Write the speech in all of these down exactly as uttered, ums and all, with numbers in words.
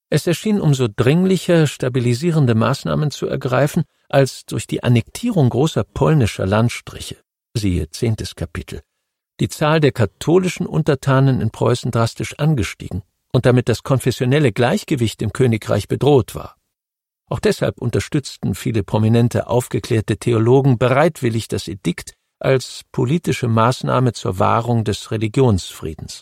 Es erschien umso dringlicher, stabilisierende Maßnahmen zu ergreifen, als durch die Annektierung großer polnischer Landstriche, siehe zehntes Kapitel, die Zahl der katholischen Untertanen in Preußen drastisch angestiegen und damit das konfessionelle Gleichgewicht im Königreich bedroht war. Auch deshalb unterstützten viele prominente, aufgeklärte Theologen bereitwillig das Edikt als politische Maßnahme zur Wahrung des Religionsfriedens.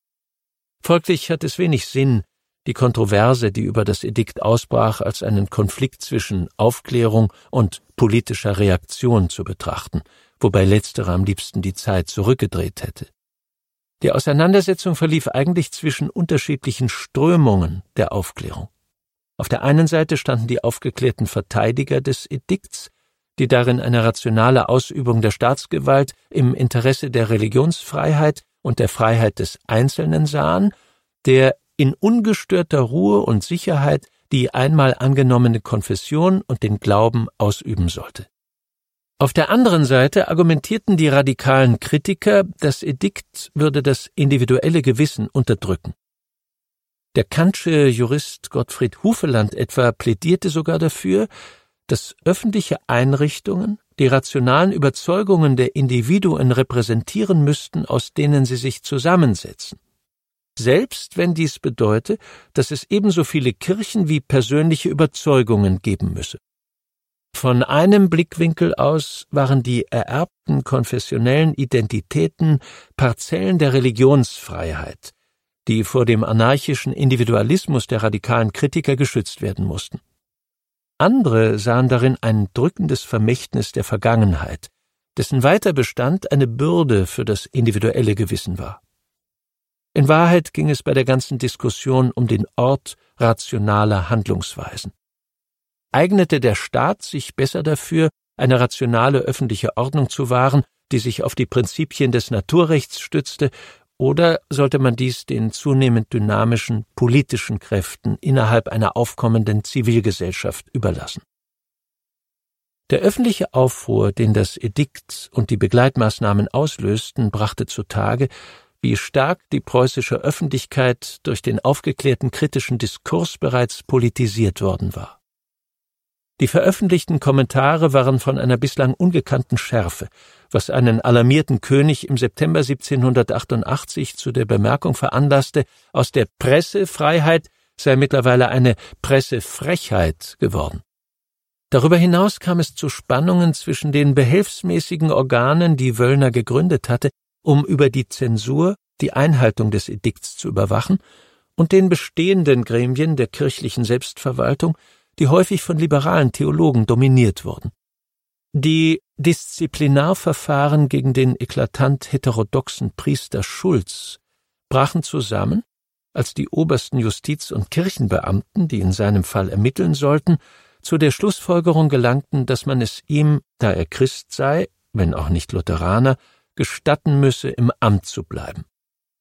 Folglich hat es wenig Sinn, die Kontroverse, die über das Edikt ausbrach, als einen Konflikt zwischen Aufklärung und politischer Reaktion zu betrachten, wobei letztere am liebsten die Zeit zurückgedreht hätte. Die Auseinandersetzung verlief eigentlich zwischen unterschiedlichen Strömungen der Aufklärung. Auf der einen Seite standen die aufgeklärten Verteidiger des Edikts, die darin eine rationale Ausübung der Staatsgewalt im Interesse der Religionsfreiheit und der Freiheit des Einzelnen sahen, der in ungestörter Ruhe und Sicherheit die einmal angenommene Konfession und den Glauben ausüben sollte. Auf der anderen Seite argumentierten die radikalen Kritiker, das Edikt würde das individuelle Gewissen unterdrücken. Der kantsche Jurist Gottfried Hufeland etwa plädierte sogar dafür, dass öffentliche Einrichtungen die rationalen Überzeugungen der Individuen repräsentieren müssten, aus denen sie sich zusammensetzen, selbst wenn dies bedeute, dass es ebenso viele Kirchen wie persönliche Überzeugungen geben müsse. Von einem Blickwinkel aus waren die ererbten konfessionellen Identitäten Parzellen der Religionsfreiheit, die vor dem anarchischen Individualismus der radikalen Kritiker geschützt werden mussten. Andere sahen darin ein drückendes Vermächtnis der Vergangenheit, dessen Weiterbestand eine Bürde für das individuelle Gewissen war. In Wahrheit ging es bei der ganzen Diskussion um den Ort rationaler Handlungsweisen. Eignete der Staat sich besser dafür, eine rationale öffentliche Ordnung zu wahren, die sich auf die Prinzipien des Naturrechts stützte, oder sollte man dies den zunehmend dynamischen politischen Kräften innerhalb einer aufkommenden Zivilgesellschaft überlassen? Der öffentliche Aufruhr, den das Edikt und die Begleitmaßnahmen auslösten, brachte zutage, wie stark die preußische Öffentlichkeit durch den aufgeklärten kritischen Diskurs bereits politisiert worden war. Die veröffentlichten Kommentare waren von einer bislang ungekannten Schärfe, was einen alarmierten König im September siebzehnhundertachtundachtzig zu der Bemerkung veranlasste, aus der Pressefreiheit sei mittlerweile eine Pressefrechheit geworden. Darüber hinaus kam es zu Spannungen zwischen den behelfsmäßigen Organen, die Wöllner gegründet hatte, um über die Zensur die Einhaltung des Edikts zu überwachen, und den bestehenden Gremien der kirchlichen Selbstverwaltung, die häufig von liberalen Theologen dominiert wurden. Die Disziplinarverfahren gegen den eklatant heterodoxen Priester Schulz brachen zusammen, als die obersten Justiz- und Kirchenbeamten, die in seinem Fall ermitteln sollten, zu der Schlussfolgerung gelangten, dass man es ihm, da er Christ sei, wenn auch nicht Lutheraner, gestatten müsse, im Amt zu bleiben.